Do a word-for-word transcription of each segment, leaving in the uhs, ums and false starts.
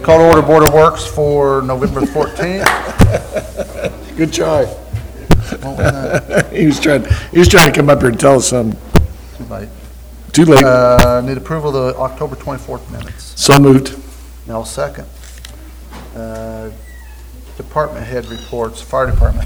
Call to order Board of Works for November fourteenth. Good try. What was that? He was trying, he was trying to come up here and tell us something. Too late. Too late. Uh, need approval of the October twenty-fourth minutes. So moved. Now second. Uh, Department head reports, fire department.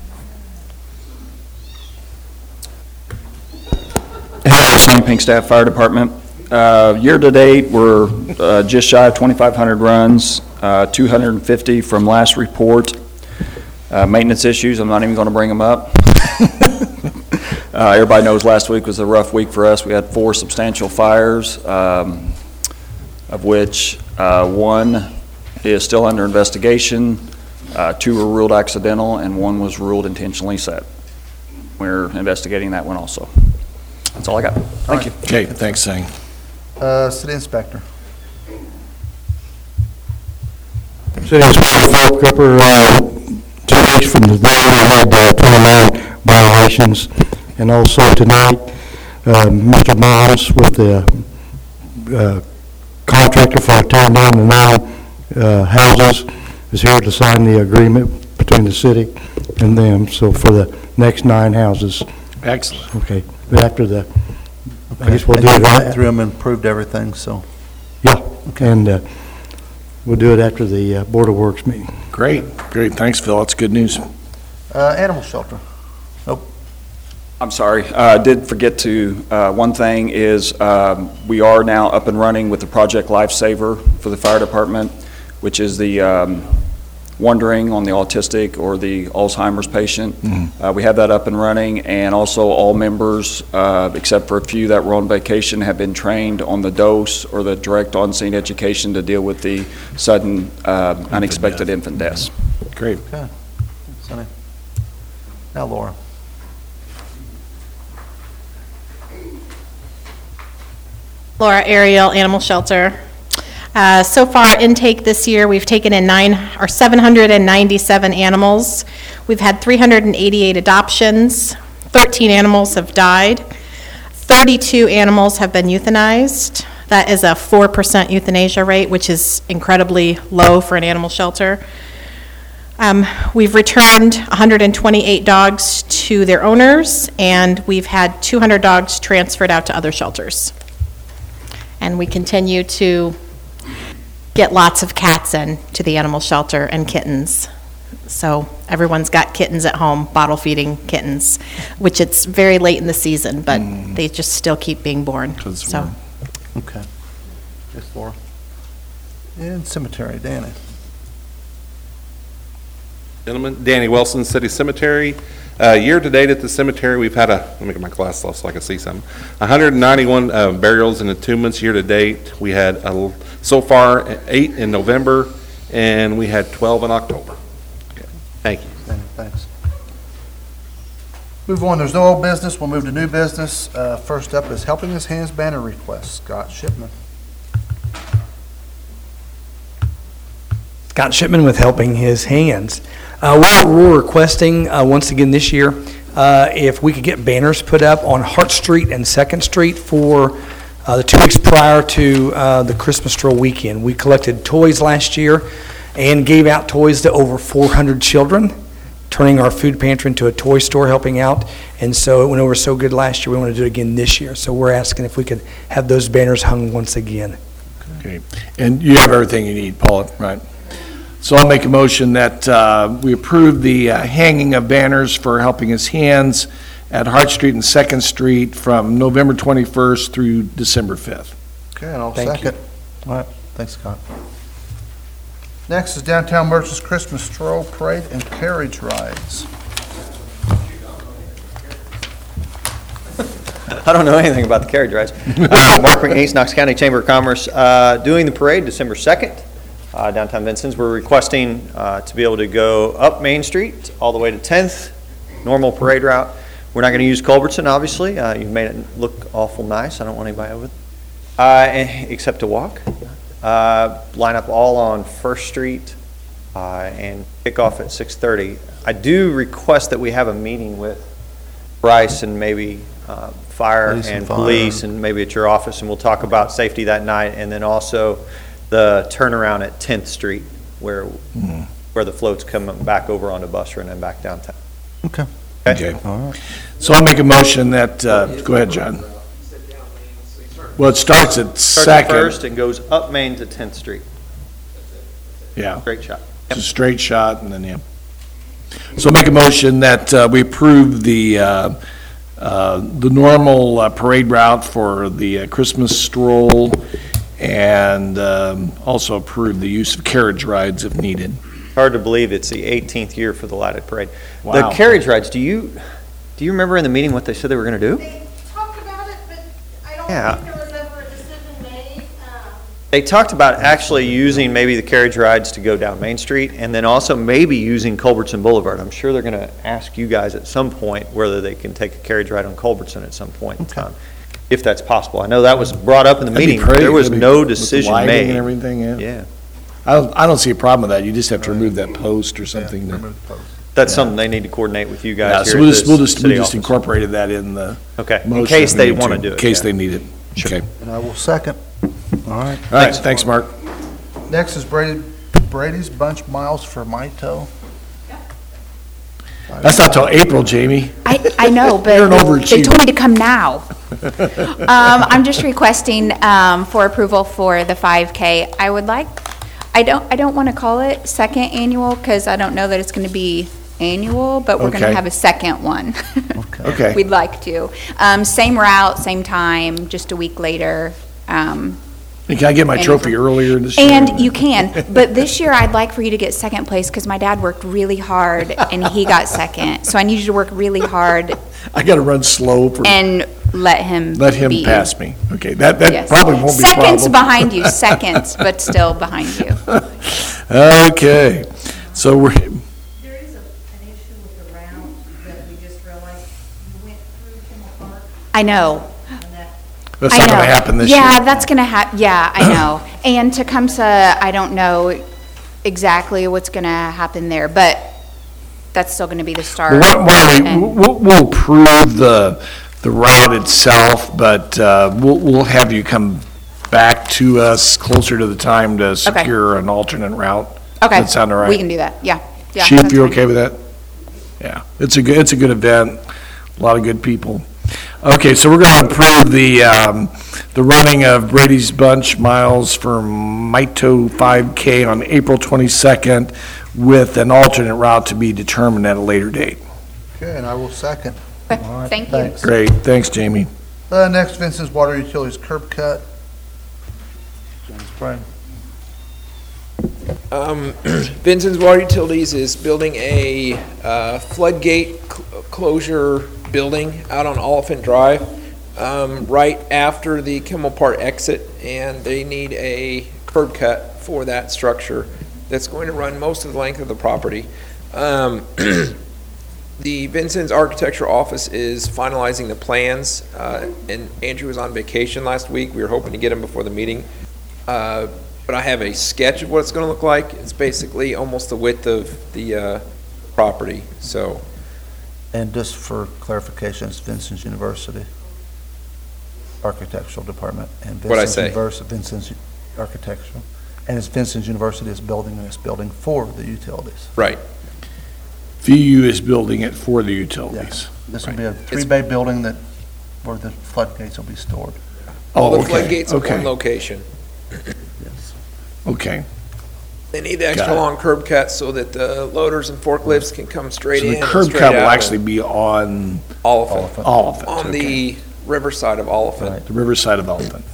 Hey, Sonny Pinkstaff, Fire Department. Uh, year-to-date, we're uh, just shy of twenty-five hundred runs, uh, two hundred fifty from last report. Uh, maintenance issues, I'm not even going to bring them up. uh, everybody knows last week was a rough week for us. We had four substantial fires, um, of which uh, one is still under investigation, uh, two were ruled accidental, and one was ruled intentionally set. We're investigating that one also. That's all I got. Thank you. Okay, thanks, Sang. Uh, city inspector. City Inspector Philip Cooper, uh, two weeks from today, we had uh, twenty-nine violations, and also tonight, uh, Mister Moms with the uh, contractor for tearing down the nine uh, houses is here to sign the agreement between the city and them, so for the next nine houses. Excellent. Okay, but after the, I guess we'll And do you it went right. through them and approved everything, so. Yeah, and uh, we'll do it after the uh, Board of Works meeting. Great, great. Thanks, Phil. That's good news. Uh, animal shelter. Nope. I'm sorry, I uh, did forget to, uh, one thing is um, we are now up and running with the Project Lifesaver for the fire department, which is the um, wondering on the autistic or the Alzheimer's patient. Mm-hmm. Uh, we have that up and running, and also all members, uh, except for a few that were on vacation, have been trained on the dose or the direct on-scene education to deal with the sudden uh, unexpected death. infant deaths. Great. Okay. Sonny. Now Laura. Laura Ariel, Animal Shelter. Uh, so far, intake this year, we've taken in nine or seven hundred ninety-seven animals. We've had three hundred eighty-eight adoptions. thirteen animals have died. thirty-two animals have been euthanized. That is a four percent euthanasia rate, which is incredibly low for an animal shelter. Um, we've returned one hundred twenty-eight dogs to their owners, and we've had two hundred dogs transferred out to other shelters. And we continue to get lots of cats in to the animal shelter and kittens. So everyone's got kittens at home, bottle feeding kittens, which it's very late in the season, but mm. they just still keep being born. So, warm. Okay. Yes, Laura. And cemetery, Danny. Gentlemen, Danny Wilson, City Cemetery. Uh, year to date at the cemetery, we've had a, let me get my glasses off so I can see something, one hundred ninety-one uh, burials and entombments year to date. We had a, so far eight in November, and we had twelve in October. Okay. Thank you. Thanks. Move on. There's no old business. We'll move to new business. Uh, first up is Helping His Hands banner request. Scott Shipman. Scott Shipman with Helping His Hands. Uh, we're, we're requesting uh, once again this year uh, if we could get banners put up on Hart Street and second Street for uh, the two weeks prior to uh, the Christmas stroll weekend. We collected toys last year and gave out toys to over four hundred children, turning our food pantry into a toy store, helping out. And so it went over so good last year, we want to do it again this year. So we're asking if we could have those banners hung once again. Okay. And you have everything you need, Paula, right? So I'll make a motion that uh, we approve the uh, hanging of banners for Helping His Hands at Hart Street and second Street from November twenty-first through December fifth. Okay, and I'll Thank second. All right, thanks, Scott. Next is Downtown Merchants Christmas Stroll Parade and Carriage Rides. I don't know anything about the carriage rides. Uh, Mark McNeese, Knox County Chamber of Commerce, uh, doing the parade December second. Uh, downtown Vincennes. We're requesting uh, to be able to go up Main Street all the way to tenth, normal parade route. We're not going to use Culbertson, obviously. Uh, you've made it look awful nice. I don't want anybody over uh, except to walk. Uh, line up all on First Street uh, and kick off at six thirty. I do request that we have a meeting with Bryce and maybe uh, fire police and, and fire. police and maybe at your office, and we'll talk about safety that night, and then also the the turnaround at tenth Street, where, where the floats come back over onto Busser and then back downtown. Okay. Okay. So I'll make a motion that, uh, go ahead, John. Well, it starts at Starts at First Second. and goes up Main to tenth Street. Yeah, Great shot. it's a straight shot and then, yeah. So I'll make a motion that uh, we approve the, uh, uh, the normal uh, parade route for the uh, Christmas stroll and um, also approve the use of carriage rides if needed. Hard to believe it's the eighteenth year for the lighted parade. Wow. The carriage rides, do you, do you remember in the meeting what they said they were going to do? They talked about it, but I don't Yeah. think there was ever a decision made. Um, They talked about actually using maybe the carriage rides to go down Main Street, and then also maybe using Culbertson Boulevard. I'm sure they're going to ask you guys at some point whether they can take a carriage ride on Culbertson at some point in time, if that's possible. I know that was brought up in the That'd be meeting. great. There was That'd be- no with the decision lighting made. and everything, yeah. Yeah, I don't, I don't see a problem with that. You just have to remove that post or something. Yeah, to- remove the post. that's something they need to coordinate with you Yeah, guys so here we'll at just, the we'll just, we city just office. incorporated that in the Okay, in motion case if they need want to do it. In case yeah. they need it. Okay. And I will second. All right. All right, thanks, Mark. Next is Brady, Brady's Bunch Miles for Mito. That's not till April, Jamie. I, I know, You're but an they overachiever. told me to come now. Um, I'm just requesting, um, for approval for the five K. I would like, I don't, I don't want to call it second annual, because I don't know that it's going to be annual, but we're going Okay. to have a second one. Okay. We'd like to. Um, same route, same time, just a week later. Um, Can I get my And- trophy earlier this year? And you can, but this year I'd like for you to get second place, because my dad worked really hard and he got second. So I need you to work really hard I gotta run slow for, and let him let him beat you. pass me. Okay, that, that Yes. probably won't be a problem. Seconds behind you, seconds, but still behind you. Okay, so we're, There is a, an issue with the route that we just realized. You went through Kimmel Park I know. and that, that's I not gonna know. happen this year. Yeah, that's gonna hap, yeah, I know. And Tecumseh, I don't know exactly what's gonna happen there, but that's still gonna be the start. Well, Why, why don't we, And- we'll, we'll approve the, the route itself, but, uh, we'll, we'll have you come back to us closer to the time to secure an alternate route. Okay. That sound all right? We can do that, yeah. Yeah, Chief, that's you fine. okay with that? Yeah, it's a good, it's a good event, a lot of good people. Okay, so we're gonna approve the, um, the running of Brady's Bunch Miles for Mito five K on April twenty-second with an alternate route to be determined at a later date. Okay, and I will second. Okay, All right, thank you. thanks. Great, thanks, Jamie. Uh, next, Vincent's Water Utilities curb cut. James Bryan. Um, Vincent's Water Utilities is building a uh, floodgate cl- closure building out on Oliphant Drive, um, right after the Kimmel Park exit, and they need a curb cut for that structure that's going to run most of the length of the property. Um, The Vincent's Architecture Office is finalizing the plans, uh, and Andrew was on vacation last week. We were hoping to get him before the meeting. Uh, But I have a sketch of what it's going to look like. It's basically almost the width of the uh, property, so. And just for clarification, it's Vincent's University Architectural Department. and What'd I Vincent's say? Univers- Vincent's Architectural. And it's Vincent's University is building this building for the utilities. Right. V U is building it for the utilities. This will be a three-bay building that, where the floodgates will be stored. All Oh, the okay, floodgates at okay. one location. Okay, They need the extra Got it. long curb cuts so that the loaders and forklifts can come straight so in the and curb straight cut will out. actually be on Oliphant, Oliphant, on okay. the riverside of Oliphant. The riverside of Oliphant.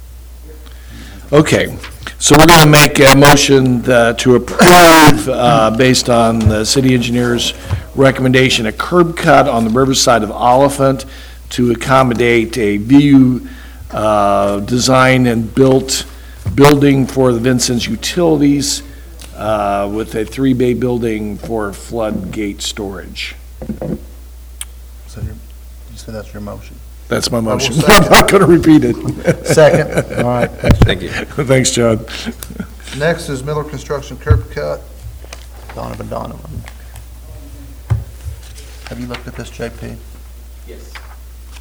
Okay, so we're going to make a motion uh, to approve, uh, based on the city engineer's recommendation, a curb cut on the riverside of Oliphant to accommodate a view uh, design and built building for the Vincent's Utilities uh, with a three-bay building for floodgate storage. So your, you said that's your motion? That's my will motion. second. I'm not going to repeat it. Second, all right. Thank you. Thanks, John. Next is Miller Construction curb cut. Donovan Donovan. Have you looked at this, J P? Yes.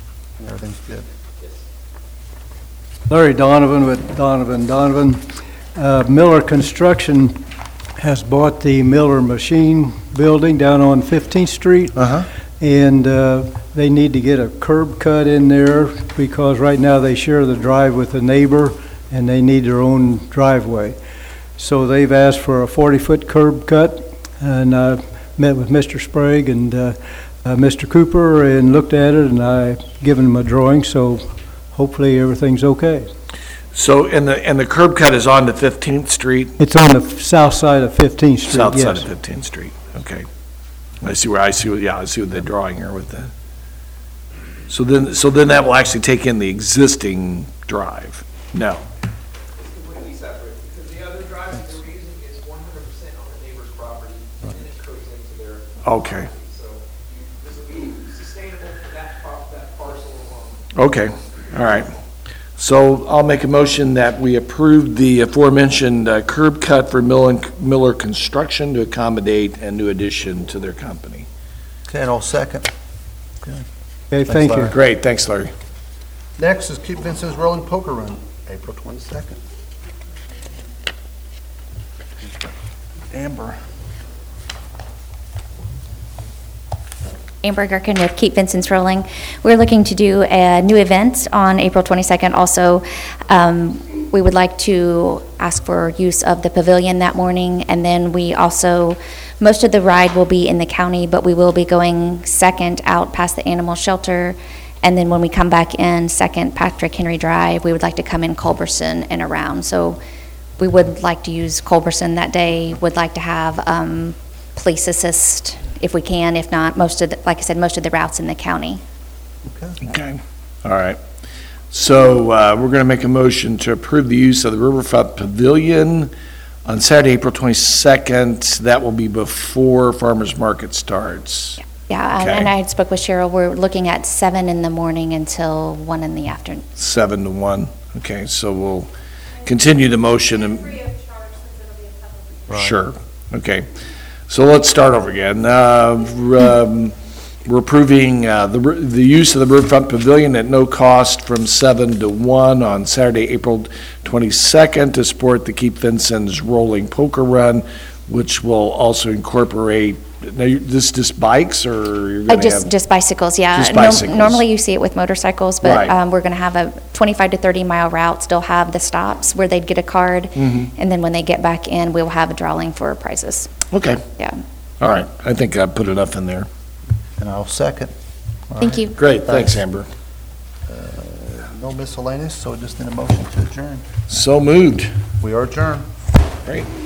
Everything's good? Yes. Larry Donovan with Donovan Donovan. uh, Miller Construction has bought the Miller Machine Building down on fifteenth Street. Uh-huh. And uh, they need to get a curb cut in there because right now they share the drive with a neighbor and they need their own driveway. So they've asked for a forty-foot curb cut, and I met with Mister Sprague and uh, uh, Mister Cooper and looked at it, and I given them a drawing, so hopefully everything's okay. So, and the, and the curb cut is on to fifteenth Street? It's on the f- south side of fifteenth Street, South side yes. of fifteenth Street, okay. I see where, I see, what- yeah, I see what they're drawing here with the, so then, so then that will actually take in the existing drive? No. Completely separate, because the other drive that they're using is one hundred percent on the neighbor's property, and it goes into their. Okay. So this will be sustainable for that, par- that parcel alone. Okay, all right. So I'll make a motion that we approve the aforementioned uh, curb cut for Miller Miller Construction to accommodate a new addition to their company. Okay, and I'll second. Okay, thank you. Larry. Great, thanks, Larry. Next is Keep Vincent's Rolling Poker Run, April twenty-second. Amber. Amber Gherkin with Keep Vincent's Rolling. We're looking to do a new event on April twenty-second. Also, um, we would like to ask for use of the pavilion that morning, and then we also, most of the ride will be in the county, but we will be going second out past the animal shelter, and then when we come back in, second Patrick Henry Drive, we would like to come in Culberson and around. So we would like to use Culberson that day, would like to have um, police assist if we can. If not, most of the, like I said, most of the routes in the county. Okay, all right. So uh, we're going to make a motion to approve the use of the Riverfront Pavilion on Saturday, April twenty-second. That will be before Farmers Market starts. Yeah, and- Okay. and I had spoke with Cheryl, we're looking at seven in the morning until one in the afternoon. Seven to one. Okay, so we'll continue the motion and. Sure, okay. So let's start over again. Uh, um, We're approving uh, the the use of the Riverfront Pavilion at no cost from seven to one on Saturday, April twenty-second to support the Keep Vincent's Rolling Poker Run, which will also incorporate, now, you- this just bikes, or you're Uh, going to Just, have? just bicycles, yeah. Just Norm- bicycles. Normally you see it with motorcycles, but Right. um, we're going to have a twenty-five to thirty mile route, still have the stops where they'd get a card, Mhm. and then when they get back in, we'll have a drawing for prizes. Okay, Yeah. all right. I think I put enough in there. And I'll second. All Thank right. you. Great, thanks, Thanks. Amber. No miscellaneous, so we just need a motion to adjourn. So moved. We are adjourned. Great.